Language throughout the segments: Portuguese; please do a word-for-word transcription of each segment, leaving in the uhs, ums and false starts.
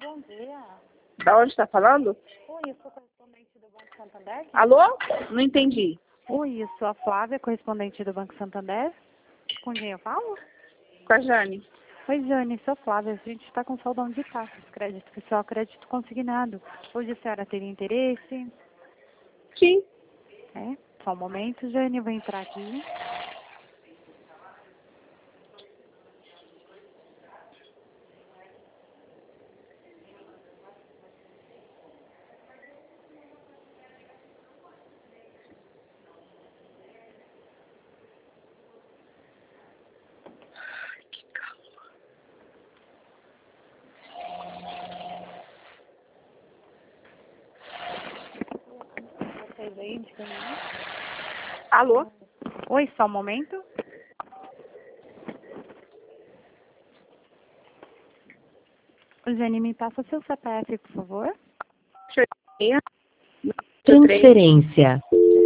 Bom dia. Da onde está falando? Oi, eu sou correspondente do Banco Santander. Alô? Não entendi. Oi, eu sou a Flávia, correspondente do Banco Santander. Com quem eu falo? Com a Jane. Oi, Jane, sou a Flávia. A gente está com saudão de taxas, crédito pessoal, crédito consignado. Hoje a senhora teria interesse? Sim. É? Só um momento, Jane, eu vou entrar aqui. Vocês aí, de quem é? Alô? Oi, só um momento. Jane, me passa seu C P F, por favor. Transferência.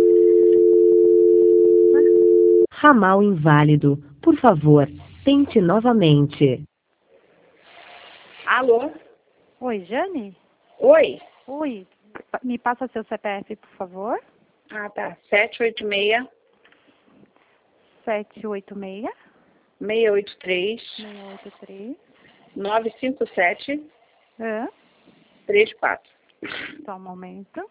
Ramal inválido. Por favor, tente novamente. Alô? Oi, Jane? Oi? Oi, me passa seu C P F, por favor. Ah, tá. sete oito seis, sete oito seis, seis oito três, seis oito três. nove cinco sete, É. três quatro. Só um momento.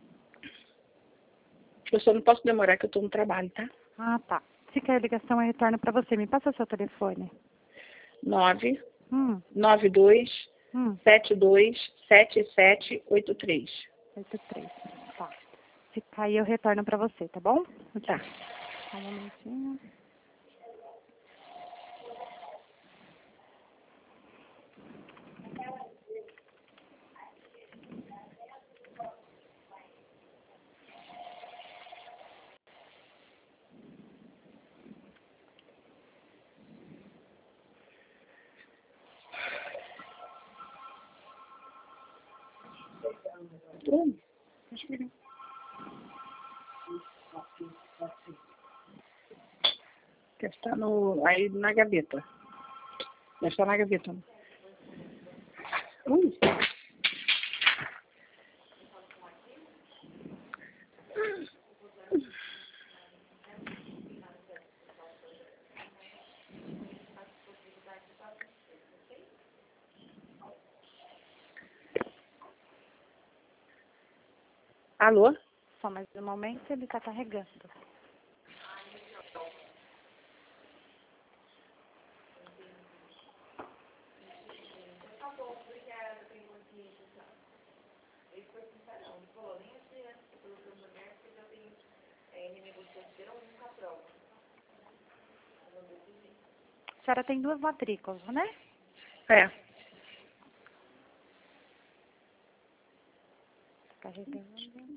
Eu só não posso demorar que eu estou no trabalho, tá? Ah, tá. Se quer a ligação, eu retorno para você. Me passa seu telefone. nove Hum, nove dois hum, sete dois sete sete oito três. oito três. Tá. Se cair, eu retorno para você, tá bom? Tá. Só um momentinho. Hum. Deve estar no, aí na gaveta. Deve estar na gaveta. Hum. Alô? Só mais um momento, ele tá carregando. A senhora tem duas matrículas, né? É. Carregando.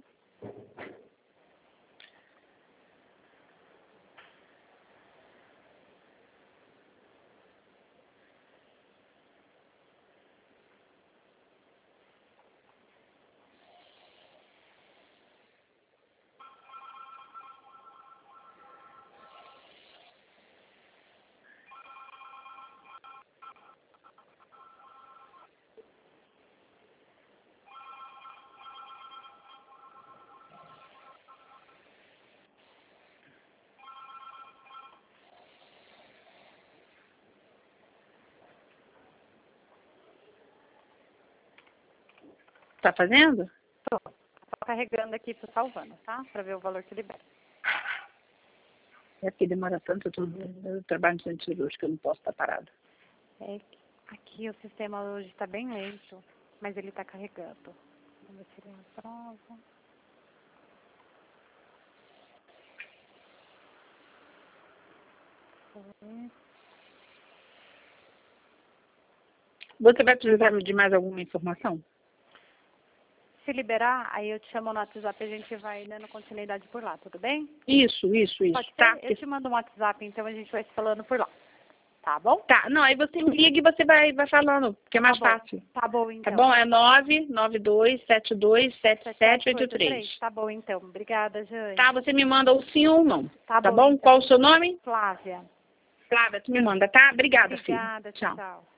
Tá fazendo? Tô. Tô carregando aqui, tô salvando, tá? Pra ver o valor que libera. É porque demora tanto, eu, tô, eu trabalho no centro cirúrgico, eu não posso estar parada. É, aqui o sistema hoje tá bem lento, mas ele tá carregando. Vamos ver se ele aprova. Você vai precisar de mais alguma informação? Se liberar, aí eu te chamo no WhatsApp e a gente vai dando continuidade por lá, tudo bem? Isso, isso, isso. Pode ser? Tá, Eu te mando um WhatsApp, então a gente vai se falando por lá. Tá bom? tá. Não, aí você me liga e você vai, vai falando, porque é mais Tá bom. fácil. Tá bom, Tá então. bom? É nove nove dois sete dois sete sete oito três. Tá bom, então. Obrigada, Jane. Tá, você me manda o sim ou não. Tá Tá bom, bom? então. Qual o seu nome? Flávia. Flávia, tu me manda, tá? Obrigada, filho. Obrigada, Tchau. tchau.